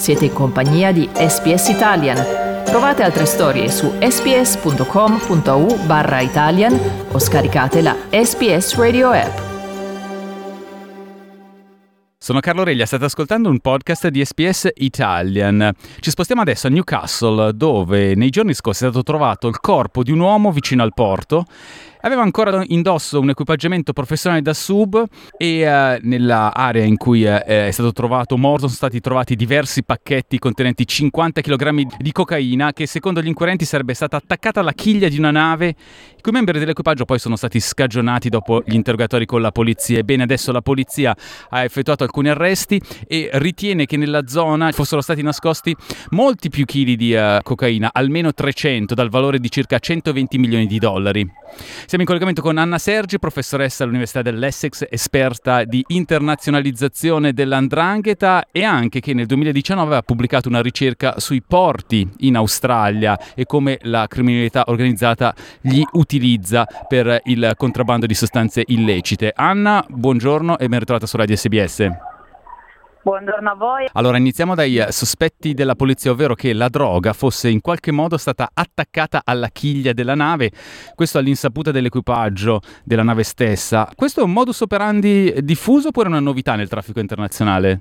Siete in compagnia di SPS Italian. Trovate altre storie su sps.com.au/Italian o scaricate la SPS Radio app. Sono Carlo Reglia, state ascoltando un podcast di SPS Italian. Ci spostiamo adesso a Newcastle, dove nei giorni scorsi è stato trovato il corpo di un uomo vicino al porto. Aveva ancora indosso un equipaggiamento professionale da sub e nella area in cui è stato trovato morto sono stati trovati diversi pacchetti contenenti 50 kg di cocaina che secondo gli inquirenti sarebbe stata attaccata alla chiglia di una nave, i cui membri dell'equipaggio poi sono stati scagionati dopo gli interrogatori con la polizia. Ebbene, adesso la polizia ha effettuato alcuni arresti e ritiene che nella zona fossero stati nascosti molti più chili di cocaina, almeno 300, dal valore di circa 120 milioni di dollari. Siamo in collegamento con Anna Sergi, professoressa all'Università dell'Essex, esperta di internazionalizzazione dell''ndrangheta e anche che nel 2019 ha pubblicato una ricerca sui porti in Australia e come la criminalità organizzata li utilizza per il contrabbando di sostanze illecite. Anna, buongiorno e ben ritrovata su Radio SBS. Buongiorno a voi. Allora, iniziamo dai sospetti della polizia, ovvero che la droga fosse in qualche modo stata attaccata alla chiglia della nave, questo all'insaputa dell'equipaggio della nave stessa. Questo è un modus operandi diffuso oppure una novità nel traffico internazionale?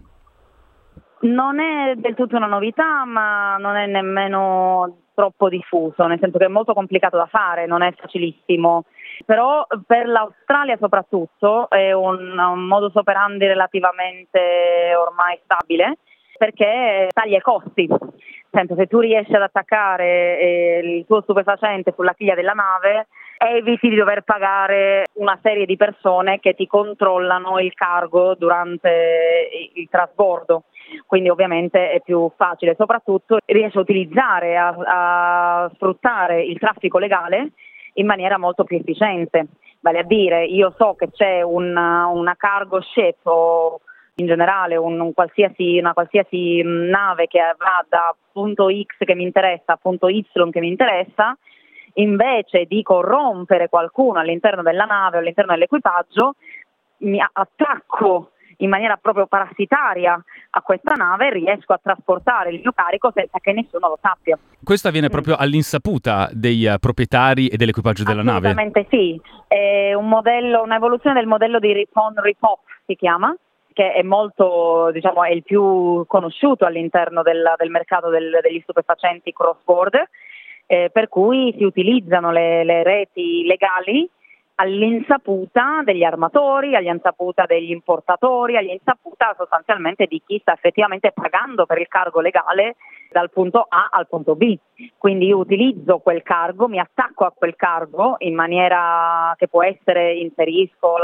Non è del tutto una novità, ma non è nemmeno troppo diffuso, nel senso che è molto complicato da fare, non è facilissimo. Però per l'Australia soprattutto è un modus operandi relativamente ormai stabile, perché taglia i costi. Sento, se tu riesci ad attaccare il tuo stupefacente sulla chiglia della nave, eviti di dover pagare una serie di persone che ti controllano il cargo durante il trasbordo. Quindi ovviamente è più facile, soprattutto riesci a utilizzare, a sfruttare il traffico legale in maniera molto più efficiente. Vale a dire, io so che c'è una cargo ship o in generale una qualsiasi nave che va da punto X che mi interessa a punto Y che mi interessa, invece di corrompere qualcuno all'interno della nave o all'interno dell'equipaggio, mi attacco in maniera proprio parassitaria a questa nave e riesco a trasportare il mio carico senza che nessuno lo sappia. Questo avviene proprio all'insaputa dei proprietari e dell'equipaggio della nave? Assolutamente sì, è un'evoluzione del modello di rip-on-rip-off si chiama, che è molto, è il più conosciuto all'interno del mercato degli stupefacenti cross-border, per cui si utilizzano le reti legali all'insaputa degli armatori, all'insaputa degli importatori, all'insaputa sostanzialmente di chi sta effettivamente pagando per il cargo legale dal punto A al punto B. Quindi io utilizzo quel cargo, mi attacco a quel cargo in maniera che può essere inserisco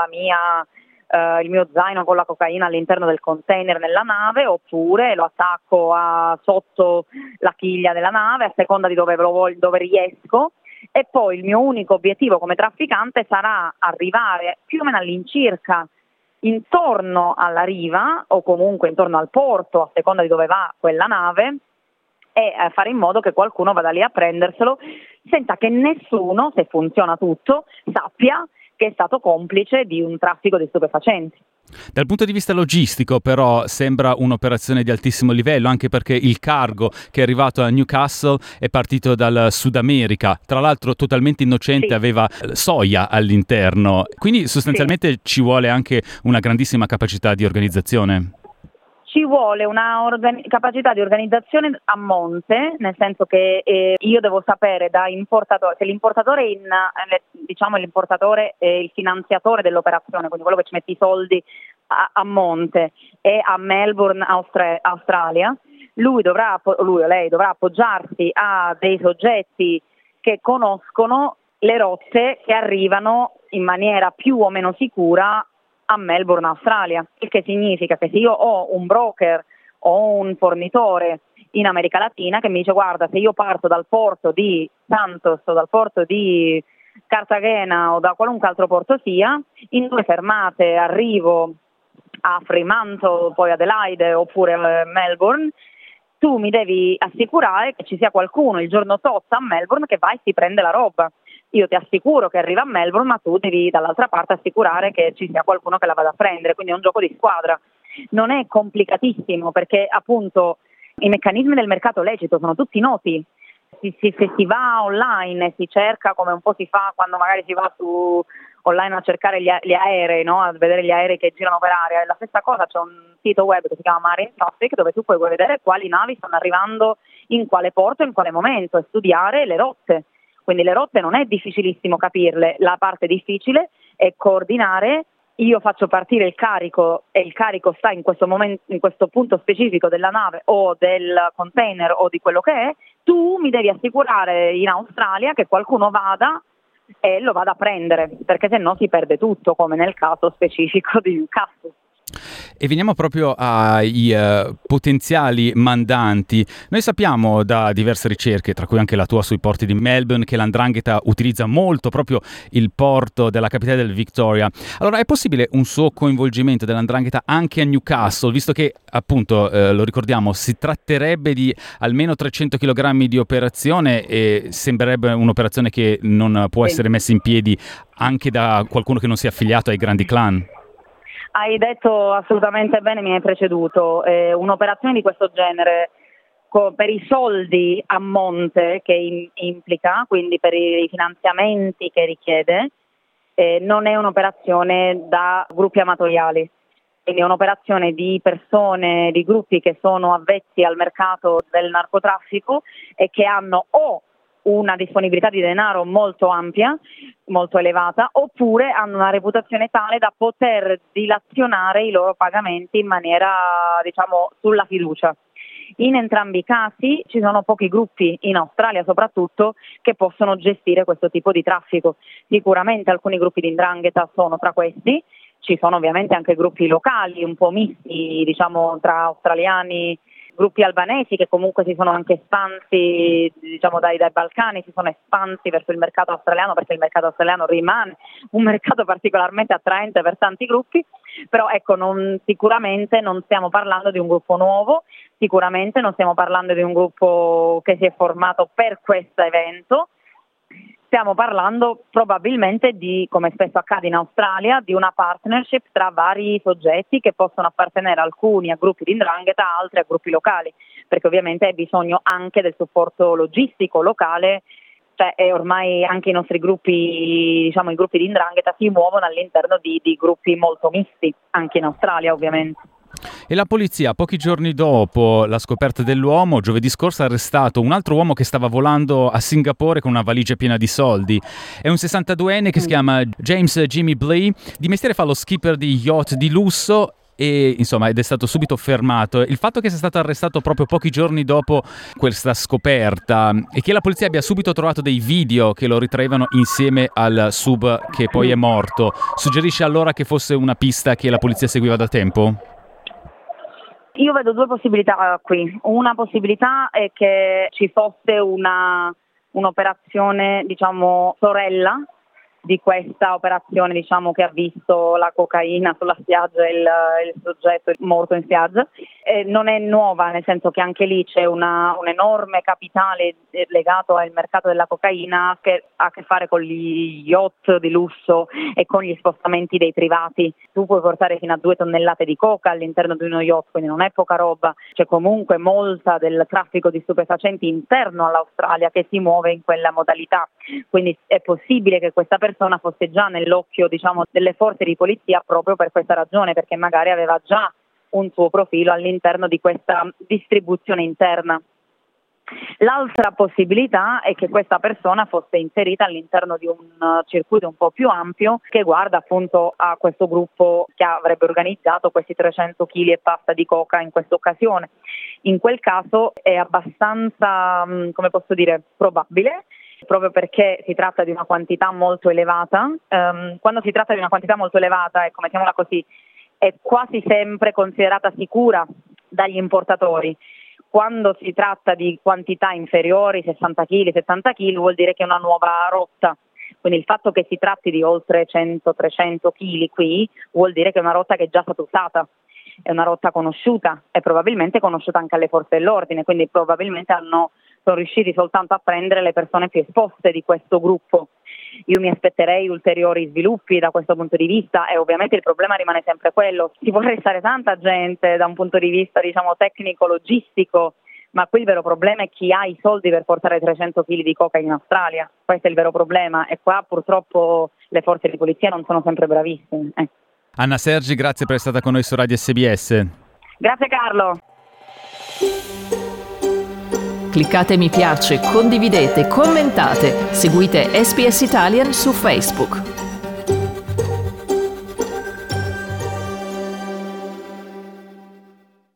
il mio zaino con la cocaina all'interno del container nella nave, oppure lo attacco sotto la chiglia della nave a seconda di dove riesco. E poi il mio unico obiettivo come trafficante sarà arrivare più o meno all'incirca intorno alla riva o comunque intorno al porto, a seconda di dove va quella nave, e fare in modo che qualcuno vada lì a prenderselo senza che nessuno, se funziona tutto, sappia che è stato complice di un traffico di stupefacenti. Dal punto di vista logistico però sembra un'operazione di altissimo livello, anche perché il cargo che è arrivato a Newcastle è partito dal Sud America, tra l'altro totalmente innocente, sì. Aveva soia all'interno, quindi sostanzialmente sì. Ci vuole anche una grandissima capacità di organizzazione. Ci vuole una capacità di organizzazione a monte, nel senso che io devo sapere da importatore, se l'importatore l'importatore è il finanziatore dell'operazione, quindi quello che ci mette i soldi a monte, è a Melbourne, Australia, lui o lei dovrà appoggiarsi a dei soggetti che conoscono le rotte che arrivano in maniera più o meno sicura a Melbourne, Australia, il che significa che se io ho un broker o un fornitore in America Latina che mi dice guarda, se io parto dal porto di Santos o dal porto di Cartagena o da qualunque altro porto sia, in 2 fermate arrivo a Fremantle, poi Adelaide oppure Melbourne, tu mi devi assicurare che ci sia qualcuno il giorno tot a Melbourne che va e si prende la roba. Io ti assicuro che arriva a Melbourne, ma tu devi dall'altra parte assicurare che ci sia qualcuno che la vada a prendere, quindi è un gioco di squadra. Non è complicatissimo perché appunto I meccanismi del mercato lecito sono tutti noti. Se si va online e si cerca, come un po' si fa quando magari si va su online a cercare gli aerei, no? A vedere gli aerei che girano per aria, è la stessa cosa. C'è un sito web che si chiama Marine Traffic, dove tu puoi vedere quali navi stanno arrivando in quale porto, in quale momento, e studiare le rotte. Quindi le rotte non è difficilissimo capirle, la parte difficile è coordinare. Io faccio partire il carico e il carico sta in questo momento, in questo punto specifico della nave o del container o di quello che è. Tu mi devi assicurare in Australia che qualcuno vada e lo vada a prendere, perché se no si perde tutto, come nel caso specifico di Newcastle. E veniamo proprio ai potenziali mandanti. Noi sappiamo da diverse ricerche, tra cui anche la tua sui porti di Melbourne, che l''ndrangheta utilizza molto proprio il porto della capitale del Victoria. Allora, è possibile un suo coinvolgimento dell''ndrangheta anche a Newcastle, visto che, appunto, lo ricordiamo, si tratterebbe di almeno 300 kg di operazione e sembrerebbe un'operazione che non può essere messa in piedi anche da qualcuno che non sia affiliato ai grandi clan? Hai detto assolutamente bene, mi hai preceduto. Un'operazione di questo genere, per i soldi a monte che implica, quindi per i finanziamenti che richiede, non è un'operazione da gruppi amatoriali. Quindi è un'operazione di persone, di gruppi che sono avvezzi al mercato del narcotraffico e che hanno o una disponibilità di denaro molto ampia, molto elevata, oppure hanno una reputazione tale da poter dilazionare i loro pagamenti in maniera, diciamo, sulla fiducia. In entrambi i casi ci sono pochi gruppi, in Australia soprattutto, che possono gestire questo tipo di traffico. Sicuramente alcuni gruppi di 'ndrangheta sono tra questi, ci sono ovviamente anche gruppi locali un po' misti, diciamo, tra australiani, gruppi albanesi che comunque si sono anche espansi, diciamo, dai Balcani, si sono espansi verso il mercato australiano, perché il mercato australiano rimane un mercato particolarmente attraente per tanti gruppi. Però ecco, sicuramente non stiamo parlando di un gruppo nuovo, sicuramente non stiamo parlando di un gruppo che si è formato per questo evento. Stiamo parlando probabilmente di, come spesso accade in Australia, di una partnership tra vari soggetti che possono appartenere, alcuni a gruppi di 'ndrangheta, altri a gruppi locali, perché ovviamente hai bisogno anche del supporto logistico locale. E ormai anche i nostri gruppi, diciamo i gruppi di 'ndrangheta, si muovono all'interno di gruppi molto misti, anche in Australia ovviamente. E la polizia, pochi giorni dopo la scoperta dell'uomo, giovedì scorso ha arrestato un altro uomo che stava volando a Singapore con una valigia piena di soldi. È un 62enne che si chiama James Jimmy Blee, di mestiere fa lo skipper di yacht di lusso e insomma ed è stato subito fermato. Il fatto che sia stato arrestato proprio pochi giorni dopo questa scoperta e che la polizia abbia subito trovato dei video che lo ritraevano insieme al sub che poi è morto, suggerisce allora che fosse una pista che la polizia seguiva da tempo? Io vedo due possibilità qui. Una possibilità è che ci fosse un'operazione, diciamo, sorella di questa operazione, diciamo, che ha visto la cocaina sulla spiaggia e il soggetto morto in spiaggia. Non è nuova, nel senso che anche lì c'è un enorme capitale legato al mercato della cocaina che ha a che fare con gli yacht di lusso e con gli spostamenti dei privati. Tu puoi portare fino a 2 tonnellate di coca all'interno di uno yacht, quindi non è poca roba. C'è comunque molta del traffico di stupefacenti interno all'Australia che si muove in quella modalità. Quindi è possibile che questa persona fosse già nell'occhio, diciamo, delle forze di polizia proprio per questa ragione, perché magari aveva già un suo profilo all'interno di questa distribuzione interna. L'altra possibilità è che questa persona fosse inserita all'interno di un circuito un po' più ampio che guarda appunto a questo gruppo che avrebbe organizzato questi 300 kg e passa di coca in questa occasione. In quel caso è abbastanza, come posso dire, probabile, proprio perché si tratta di una quantità molto elevata. Quando si tratta di una quantità molto elevata, ecco, mettiamola così, è quasi sempre considerata sicura dagli importatori. Quando si tratta di quantità inferiori, 60 kg, 70 kg, vuol dire che è una nuova rotta. Quindi il fatto che si tratti di oltre 100-300 kg qui vuol dire che è una rotta che è già stata usata, è una rotta conosciuta e probabilmente conosciuta anche alle forze dell'ordine, quindi probabilmente sono riusciti soltanto a prendere le persone più esposte di questo gruppo. Io mi aspetterei ulteriori sviluppi da questo punto di vista e ovviamente il problema rimane sempre quello. Si può arrestare tanta gente da un punto di vista, diciamo, tecnico-logistico, ma qui il vero problema è chi ha i soldi per portare 300 kg di coca in Australia. Questo è il vero problema e qua purtroppo le forze di polizia non sono sempre bravissime. Anna Sergi, grazie per essere stata con noi su Radio SBS. Grazie Carlo. Cliccate mi piace, condividete, commentate, seguite SBS Italian su Facebook.